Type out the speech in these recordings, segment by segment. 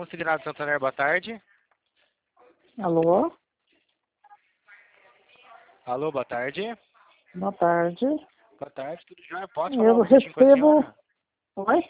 Banco Segurado Santander, boa tarde. Alô? Alô, boa tarde. Boa tarde. Boa tarde, tudo jóia? Posso falar Eu um minutinho com a recebo... senhora? Oi?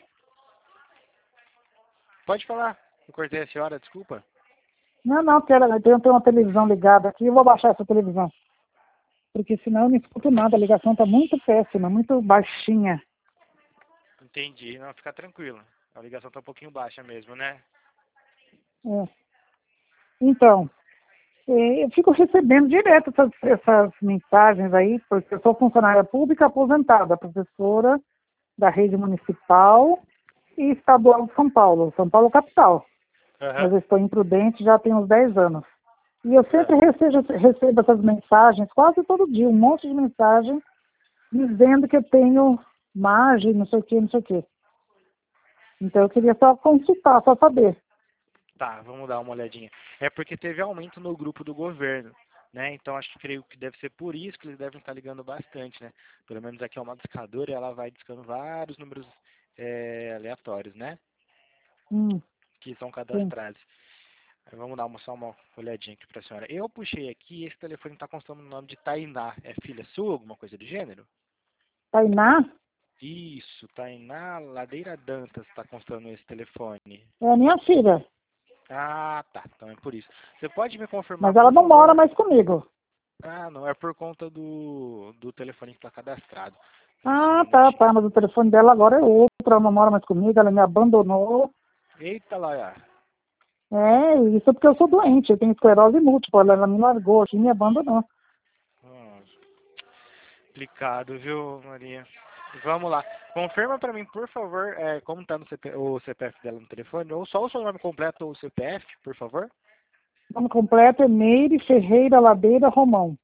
Pode falar. Eu cortei a senhora, desculpa. Não, eu tenho uma televisão ligada aqui, eu vou baixar essa televisão. Porque senão eu não escuto nada, a ligação está muito péssima, muito baixinha. Entendi, não, fica tranquilo. A ligação tá um pouquinho baixa mesmo, né? É. Então, eu fico recebendo direto essas mensagens aí, porque eu sou funcionária pública aposentada, professora da rede municipal e estadual de São Paulo capital. Mas Aham. eu estou imprudente já tem uns 10 anos. E eu sempre É. recebo essas mensagens, quase todo dia, um monte de mensagem, dizendo que eu tenho margem, não sei o quê, não sei o quê. Então eu queria só consultar, só saber. Tá, vamos dar uma olhadinha. É porque teve aumento no grupo do governo, né? Então acho que creio que deve ser por isso que eles devem estar ligando bastante, né? Pelo menos aqui é uma discadora e ela vai discando vários números aleatórios, né? Hum, Que são sim. cadastrados. Aí vamos dar só uma olhadinha aqui pra senhora. Eu puxei aqui, esse telefone está constando o nome de Tainá. É filha sua, alguma coisa do gênero? Tainá Isso, Tainá Ladeira Dantas está constando esse telefone. é a minha filha, Ah, tá. Então é por isso. Você pode me confirmar, mas ela por não mora favor? mais comigo. Ah, não, é por conta do telefone que está cadastrado. Então, só um Ah, minutinho. tá, mas o telefone dela agora é outro, ela não mora mais comigo, ela me abandonou. Eita, Laia. É, isso porque eu sou doente, eu tenho esclerose múltipla, ela me largou aqui e me abandonou. Nossa, complicado, viu, Maria? Vamos lá. Confirma para mim, por favor, como está o CPF dela no telefone, ou só o seu nome completo ou o CPF, por favor. O nome completo é Meire Ferreira Ladeira Romão.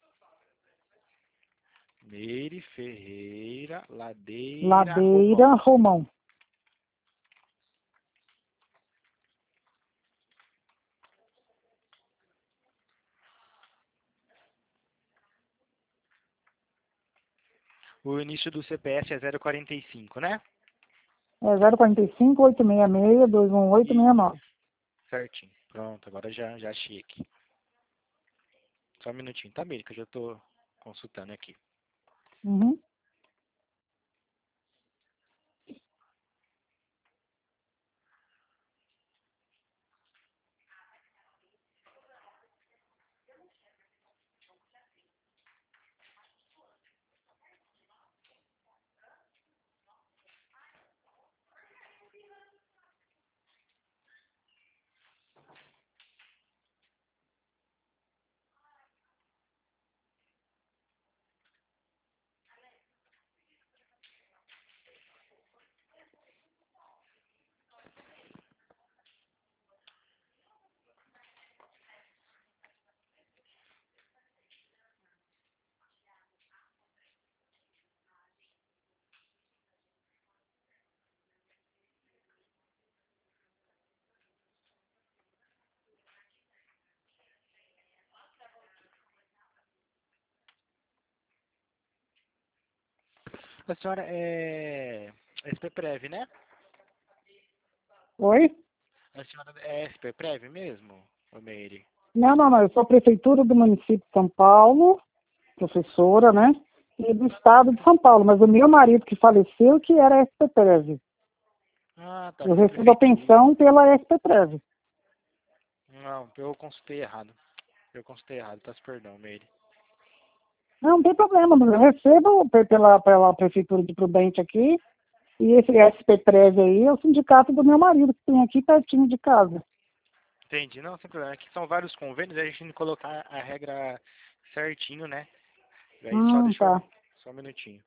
Meire Ferreira Ladeira Romão. Ladeira Romão. O início do CPF é 045, né? É 045 866 E 21869. certinho. Pronto, agora já achei aqui. Só um minutinho, tá, Meire, que eu já estou consultando aqui. Uhum. A senhora é SPPrev, né? Oi? A senhora é SPPrev mesmo, ô Meire? Não. Eu sou prefeitura do município de São Paulo, professora, né? E do estado de São Paulo. Mas o meu marido que faleceu que era SPTREV. Ah, tá, Eu foi a recebo a prefeitura. pensão pela SPTREV. Não, eu consultei errado. Eu consultei errado, peço perdão, Meire. Não tem problema, mas eu recebo pela prefeitura de Prudente aqui. E esse SPTREV aí é o sindicato do meu marido, que tem aqui pertinho de casa. Entendi, não, sem problema. Aqui são vários convênios, a gente tem que colocar a regra certinho, né? E aí só deixa eu... Tá. Só um minutinho.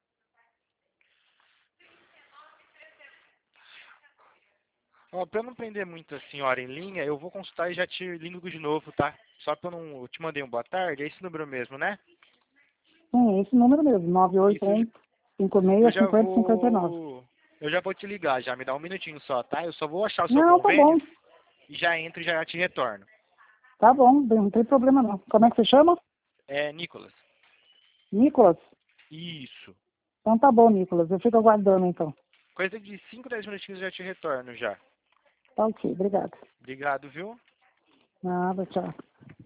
Ó, pra eu não prender muito a senhora em linha, eu vou consultar e já te ligo de novo, tá? Só pra eu não... Eu te mandei um boa tarde, é esse número mesmo, né? Sim, esse número mesmo, Isso, 981 eu 56 já 50 59. vou... Eu já vou te ligar já, me dá um minutinho só, tá? Eu só vou achar o seu Não, tá convênio bom. e já entro e já te retorno. Tá bom, não tem problema não. Como é que você chama? É, Nicolas. Nicolas? Isso. Então tá bom, Nicolas. Eu fico aguardando então. Coisa de 5, 10 minutinhos eu já te retorno já. Tá ok, obrigado. Obrigado, viu? Nada, tchau.